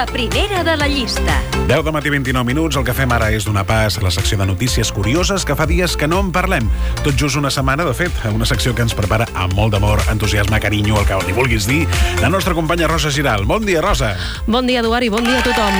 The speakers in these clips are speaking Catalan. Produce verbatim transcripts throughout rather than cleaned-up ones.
La primera de la llista. deu de matí, vint-i-nou minuts. El que fem ara és donar pas a la secció de notícies curioses que fa dies que no en parlem. Tot just una setmana, de fet, una secció que ens prepara amb molt d'amor, entusiasme, carinyo, el que li vulguis dir, la nostra companya Rosa Giral. Bon dia, Rosa. Bon dia, Eduard, i bon dia a tothom.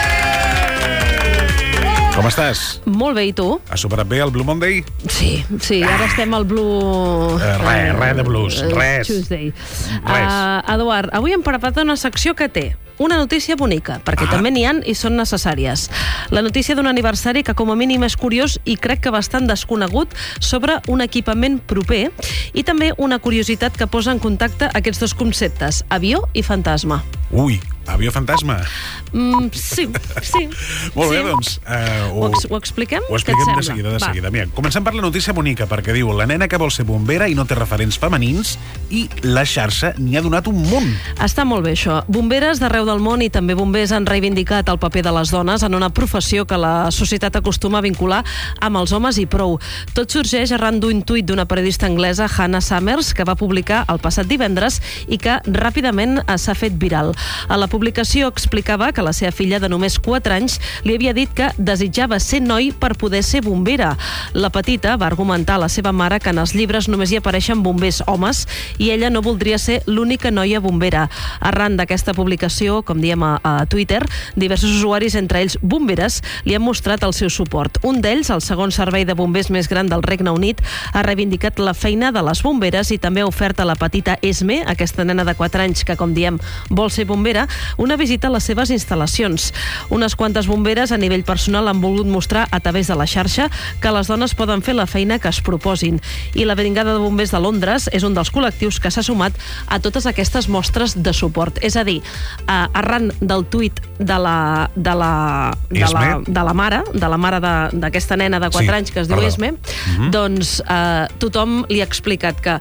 Com estàs? Molt bé, i tu? Has superat bé el Blue Monday? Sí, sí, ara estem al Blue... Eh, res, res de blues, eh, res. Tuesday. Res. Uh, Eduard, avui hem preparat una secció que té una notícia bonica, perquè Ah. també n'hi ha i són necessàries. La notícia d'un aniversari que com a mínim és curiós i crec que bastant desconegut sobre un equipament proper, i també una curiositat que posa en contacte aquests dos conceptes, avió i fantasma. Ui, avió fantasma. Mm, sí, sí. Molt bé, sí. doncs... Uh, Ho, ex ho expliquem? Ho expliquem Què et de sembla? seguida, de Va. seguida. Mira, comencem per la notícia bonica, perquè diu la nena que vol ser bombera i no té referents femenins i la xarxa n'hi ha donat un munt. Està molt bé, això. Bomberes d'arreu del món i també bombers han reivindicat el paper de les dones en una professió que la societat acostuma a vincular amb els homes i prou. Tot sorgeix arran d'un tuit d'una periodista anglesa, Hannah Summers, que va publicar el passat divendres i que ràpidament s'ha fet viral. A la publicació explicava que la seva filla de només quatre anys li havia dit que desitjava ser noi per poder ser bombera. La petita va argumentar a la seva mare que en els llibres només hi apareixen bombers homes i ella no voldria ser l'única noia bombera. Arran d'aquesta publicació, com diem a, a Twitter, diversos usuaris, entre ells bomberes, li han mostrat el seu suport. Un d'ells, el segon servei de bombers més gran del Regne Unit, ha reivindicat la feina de les bomberes i també ha ofert a la petita Esme, aquesta nena de quatre anys que, com diem, vol ser bombera, una visita a les seves instal·lacions. Unes quantes bomberes a nivell personal han volgut mostrar a través de la xarxa que les dones poden fer la feina que es proposin. I la Brigada de Bombers de Londres és un dels col·lectius que s'ha sumat a totes aquestes mostres de suport. És a dir, eh, arran del tuit de la, de la, de la, de la mare, de la mare d'aquesta nena de quatre Sí, anys que es diu perdó. Esme, Mhm. doncs eh, tothom li ha explicat que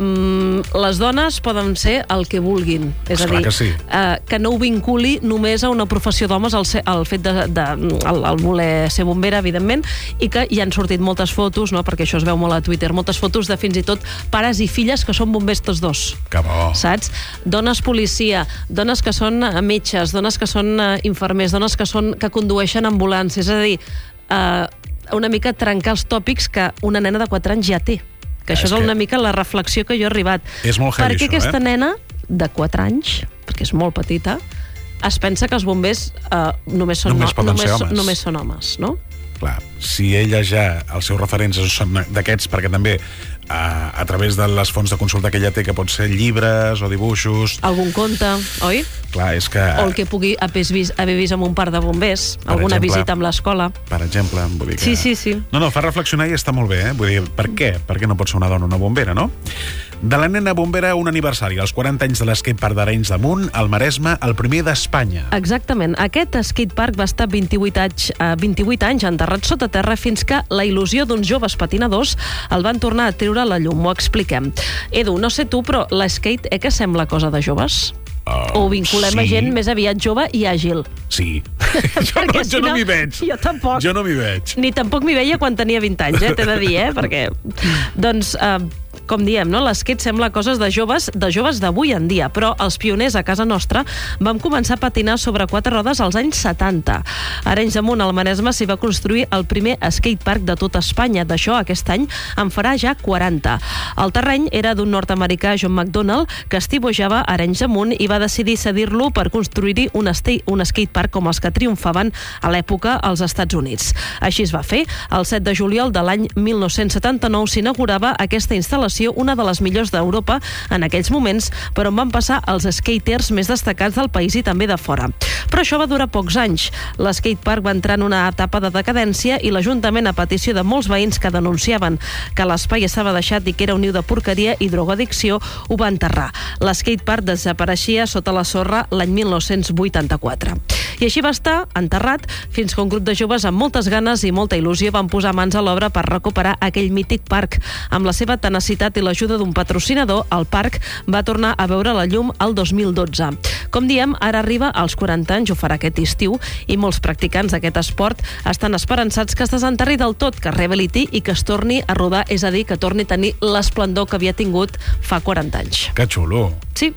mm, les dones poden ser el que vulguin. És a Esclar dir, que sí. eh, que no ho vinculi només a una professió d'homes el, ser- el fet de, de el, el voler ser bombera, evidentment, i que hi han sortit moltes fotos, no? Perquè això es veu molt a Twitter, moltes fotos de fins i tot pares i filles que són bombers tots dos. Que bo. Saps? Dones policia, dones que són eh, metges, dones que són eh, infermers, dones que són que condueixen ambulàncies, és a dir, eh, una mica trencar els tòpics que una nena de quatre anys ja té. Que És això és que- una mica la reflexió que jo he arribat. És molt heavy, Perquè això, aquesta eh? nena de quatre anys, perquè és molt petita, es pensa que els bombers eh, només, són, Només poden només, ser homes. només són homes, no? Clar, si ella ja, els seus referents són d'aquests, perquè també a, a través de les fonts de consulta que ella té, que pot ser llibres o dibuixos, Algun conte, oi? clar, és que... O el que pugui haver vist, haver vist amb un parc de bombers, Per alguna exemple. visita amb l'escola. Per exemple, vull dir que... Sí, sí, sí. No, no, fa reflexionar i està molt bé, eh? Vull dir, per què? Per què no pot ser una dona una bombera, no? De la nena bombera, un aniversari, als quaranta anys de l'escatepark d'Arenys de Munt, al Maresme, el primer d'Espanya. Exactament. Aquest skatepark va estar vint-i-vuit anys, eh, vint-i-vuit anys enterrat sota terra fins que la il·lusió d'uns joves patinadors el van tornar a treure a la llum. Ho expliquem. Edu, no sé tu, però l'skate, eh, que sembla cosa de joves? Uh, O ho vinculem sí. a gent més aviat jove i àgil? Sí. jo no, Perquè si jo no no, m'hi veig. jo tampoc. Jo no m'hi veig. Ni tampoc m'hi veia quan tenia vint anys, eh? T'he de dir, eh? Perquè, doncs, eh, com diem, no? L'skate sembla coses de joves de joves d'avui en dia, però els pioners a casa nostra vam començar a patinar sobre quatre rodes als anys setanta. A Arenys de Munt, al Maresme, s'hi va construir el primer skatepark de tot Espanya. D'això, aquest any, en farà ja quaranta. El terreny era d'un nord-americà, John McDonald, que estibojava a Arenys de Munt i va decidir cedir-lo per construir-hi un, un skatepark com els que triomfaven a l'època als Estats Units. Així es va fer. El set de juliol de l'any mil nou-cents setanta-nou s'inaugurava aquesta instal·lació, una de les millors d'Europa en aquells moments, per on van passar els skaters més destacats del país i també de fora. Però això va durar pocs anys. L'skatepark va entrar en una etapa de decadència i l'Ajuntament, a petició de molts veïns que denunciaven que l'espai estava deixat i que era un niu de porqueria i drogoaddicció, ho va enterrar. L'skatepark desapareixia sota la sorra l'any mil nou-cents vuitanta-quatre. I així va estar enterrat fins que un grup de joves amb moltes ganes i molta il·lusió van posar mans a l'obra per recuperar aquell mític parc. Amb la seva tenacitat i l'ajuda d'un patrocinador, el parc va tornar a veure la llum el dos mil dotze. Com diem, ara arriba als quaranta anys, ho farà aquest estiu, i molts practicants d'aquest esport estan esperançats que es desenterri del tot, que es rehabiliti i que es torni a rodar, és a dir, que torni a tenir l'esplendor que havia tingut fa quaranta anys. Que xulo. Sí,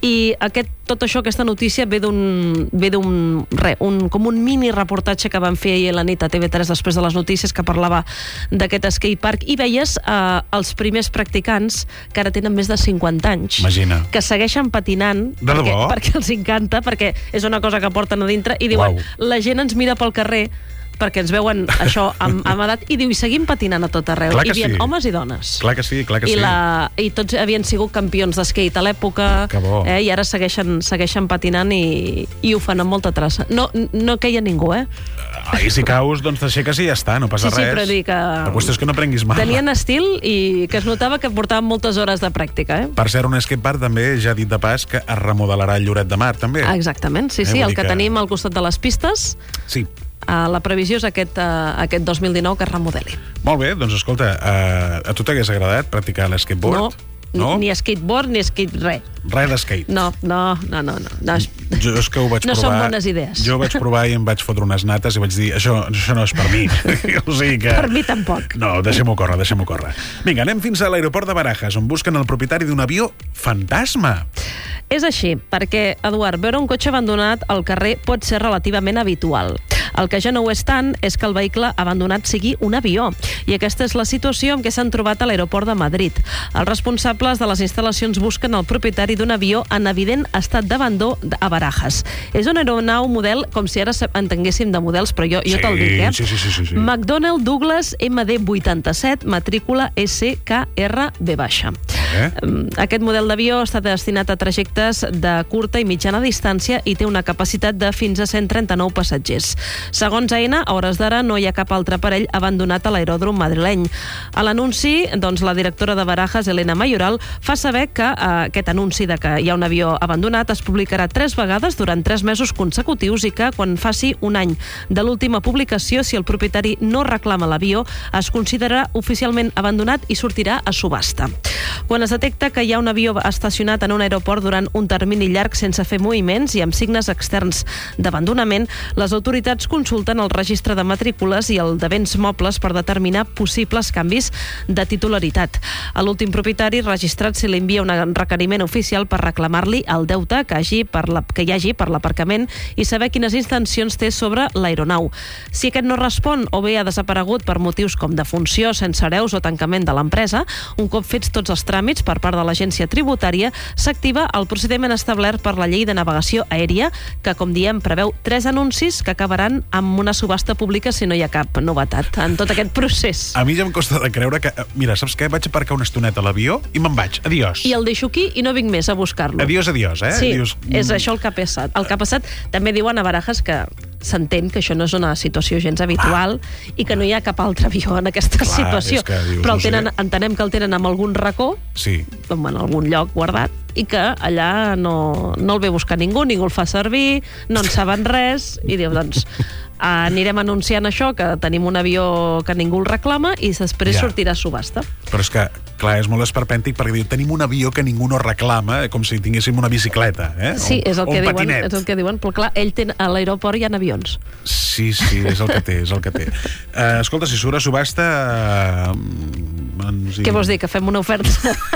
I aquest, tot això, aquesta notícia ve d'un ve d'un re, un, com un mini reportatge que van fer ahir a la nit a T V tres després de les notícies, que parlava d'aquest skatepark, i veies eh, els primers practicants que ara tenen més de cinquanta anys. Imagina. Que segueixen patinant de perquè, debò? perquè els encanta, perquè és una cosa que porten a dintre, i diuen, Uau. la gent ens mira pel carrer perquè ens veuen això amb, amb edat, i diu, i seguim patinant a tot arreu. Clar Hi que havia sí. homes i dones. Clar que sí, clar que I, sí. la, I tots havien sigut campions d'skate a l'època, Que bo. eh, i ara segueixen, segueixen patinant i, i ho fan amb molta traça. No, no queia ningú, eh? I si caus, doncs t'aixeques i ja està, no passa Sí, sí, res. però dic que... La qüestió és que no prenguis mal. Tenien estil i que es notava que portaven moltes hores de pràctica, eh? Per cert, un skatepark també, ja dit de pas, que es remodelarà el Lloret de Mar, també. Ah, exactament, sí, Eh, sí, vull el dir que que- tenim al costat de les pistes. Sí. Uh, la previsió és aquest, uh, aquest dos mil dinou que es remodeli. Molt bé, doncs escolta, uh, a tu t'hagués agradat practicar l'skateboard? No, ni skateboard ni skate res. Res d'skate. No, no, no, no. no. no. Jo és que ho vaig No provar... són bones idees. Jo ho vaig provar i em vaig fotre unes nates i vaig dir, això, això no és per mi. O sigui que... Per mi tampoc. No, deixem-ho córrer, deixem-ho córrer. Vinga, anem fins a l'aeroport de Barajas, on busquen el propietari d'un avió fantasma. És així, perquè, Eduard, veure un cotxe abandonat al carrer pot ser relativament habitual. El que ja no ho és tant és que el vehicle abandonat sigui un avió. I aquesta és la situació en què s'han trobat a l'aeroport de Madrid. Els responsables de les instal·lacions busquen el propietari d'un avió en evident estat d'abandó a Barajas. És una aeronau model, com si ara entenguéssim de models, però jo, jo Sí, te'l dic, eh? sí, sí, sí, sí, sí. McDonnell Douglas M D vuitanta-set, matrícula S K R B baixa. Eh? Aquest model d'avió està destinat a trajectes de curta i mitjana distància i té una capacitat de fins a cent trenta-nou passatgers. Segons Aena, a hores d'ara no hi ha cap altre aparell abandonat a l'aeròdrom madrileny. A l'anunci, doncs, la directora de Barajas, Elena Mayoral, fa saber que eh, aquest anunci de que hi ha un avió abandonat es publicarà tres vegades durant tres mesos consecutius i que, quan faci un any de l'última publicació, si el propietari no reclama l'avió, es considerarà oficialment abandonat i sortirà a subhasta. Quan es detecta que hi ha un avió estacionat en un aeroport durant un termini llarg sense fer moviments i amb signes externs d'abandonament, les autoritats consulten el registre de matrícules i el de béns mobles per determinar possibles canvis de titularitat. A l'últim propietari registrat se li envia un requeriment oficial per reclamar-li el deute que, hagi per la, que hi hagi per l'aparcament i saber quines intencions té sobre l'aeronau. Si aquest no respon o bé ha desaparegut per motius com defunció, sense hereus o tancament de l'empresa, un cop fets tots els tràmits per part de l'agència tributària, s'activa el procediment establert per la llei de navegació aèria, que, com diem, preveu tres anuncis que acabaran amb una subhasta pública si no hi ha cap novetat en tot aquest procés. A mi ja em costa de creure que... Mira, saps què? Vaig aparcar una estoneta a l'avió i me'n vaig. Adiós. I el deixo aquí i no vinc més a buscar-lo. Adiós, adiós, eh? Sí, Dius, és mm, això el que ha passat. El que ha passat, també diuen a Barajas que s'entén que això no és una situació gens habitual ah. i que no hi ha cap altre avió en aquesta Clar, situació. és que dius, Però el no sé. tenen, entenem que el tenen en algun racó, Sí. en algun lloc guardat, i que allà no, no el ve buscar ningú, ningú el fa servir, no en saben res, i diu, doncs, anirem anunciant això, que tenim un avió que ningú el reclama, i després Ja. sortirà a subhasta. Però és que, clar, és molt esperpèntic perquè diu, tenim un avió que ningú no reclama, com si tinguéssim una bicicleta, eh? Sí, O- és el, o que un diuen, patinet. és el que diuen, però clar, ell té, a l'aeroport hi ha avions. Sí, sí, és el que té, és el que té. Uh, escolta, si surt a subhasta... Uh, ens hi- Què vols dir, que fem una oferta?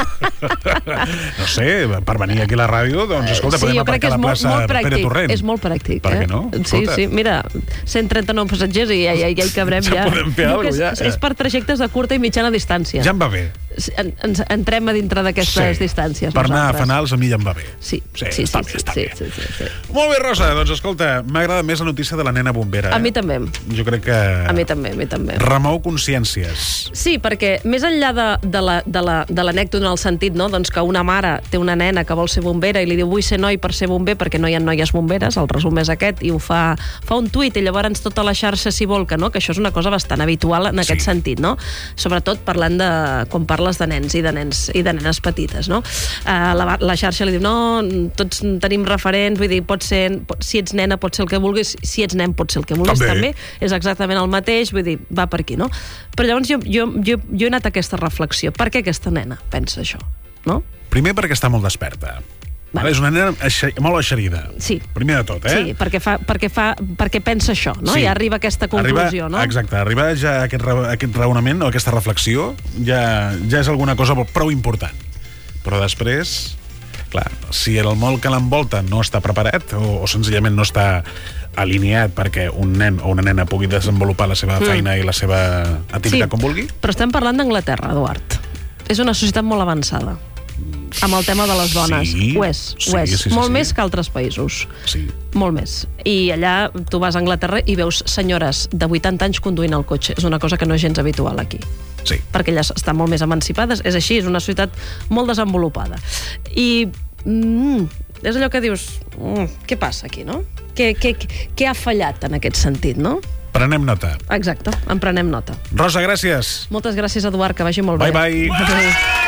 No sé, per venir aquí a la ràdio, doncs, escolta, Sí, podem jo crec que aparcar a és la molt, plaça molt Pere pràctic. Torrent. És molt pràctic. Per eh? què no? Sí, Escolta. sí, mira, cent trenta-nou passatgers i ja, ja, ja hi cabrem. Ja Ja, podem fer Diu alguna que és, cosa, ja. és per trajectes de curta i mitjana distància. Ja em va bé. En, ens entrem a dintre d'aquestes distàncies. Per anar a nosaltres. fanals a mi ja em va bé. Sí, Sí, sí, està sí, bé, està sí, bé. sí, sí, sí. Molt bé, Rosa, doncs escolta, m'agrada més la notícia de la nena bombera. A eh? mi també. Jo crec que... A mi també, a mi també. Remou consciències. Sí, perquè més enllà de, de la- de la- de l'anècdota en el sentit, no? doncs que una mare té una nena que vol ser bombera i li diu vull ser noi per ser bomber perquè no hi ha noies bomberes, el resum és aquest, i ho fa, fa un tuit i llavors tota la xarxa s'hi volca, no? Que això és una cosa bastant habitual en aquest Sí. sentit, no? Sobretot parlant de... quan parles de nens i de nens i de nenes petites, no? Uh, la, la xarxa li diu no, tots tenim referents, vull dir, pot ser, pot, si ets nena pot ser el que vulguis, si ets nen pot ser el que vulguis També. també, és exactament el mateix, vull dir, va per aquí, no? Però llavors jo, jo, jo, jo he anat a aquesta reflexió. Per què aquesta nena pensa això? No? Primer perquè està molt desperta. Vale. És una nena eixe- molt eixerida. Sí. Primer de tot, eh? Sí, perquè, fa, perquè, fa, perquè pensa això, no? Sí. I arriba a aquesta conclusió, arriba, no? Exacte, arribar ja a aquest, ra- aquest raonament o aquesta reflexió ja, ja és alguna cosa prou important. Però després... Clar, si el món que l'envolta no està preparat o, o senzillament no està alineat perquè un nen o una nena pugui desenvolupar la seva mm. feina i la seva activitat sí, com vulgui. Però estem parlant d'Anglaterra, Eduard. És una societat molt avançada amb el tema de les dones. Sí, ho és, sí, ho és. Sí, sí, molt sí. més que altres països. Sí. Molt més. I allà tu vas a Anglaterra i veus senyores de vuitanta anys conduint el cotxe. És una cosa que no és gens habitual aquí. Sí. Perquè elles estan molt més emancipades. És així, és una societat molt desenvolupada. I mm, és allò que dius, mm, què passa aquí, no? Què, què, què ha fallat en aquest sentit, no? Prenem nota. Exacte, en prenem nota. Rosa, gràcies. Moltes gràcies, Eduard, que vagi molt bye, bé. Bye, bye.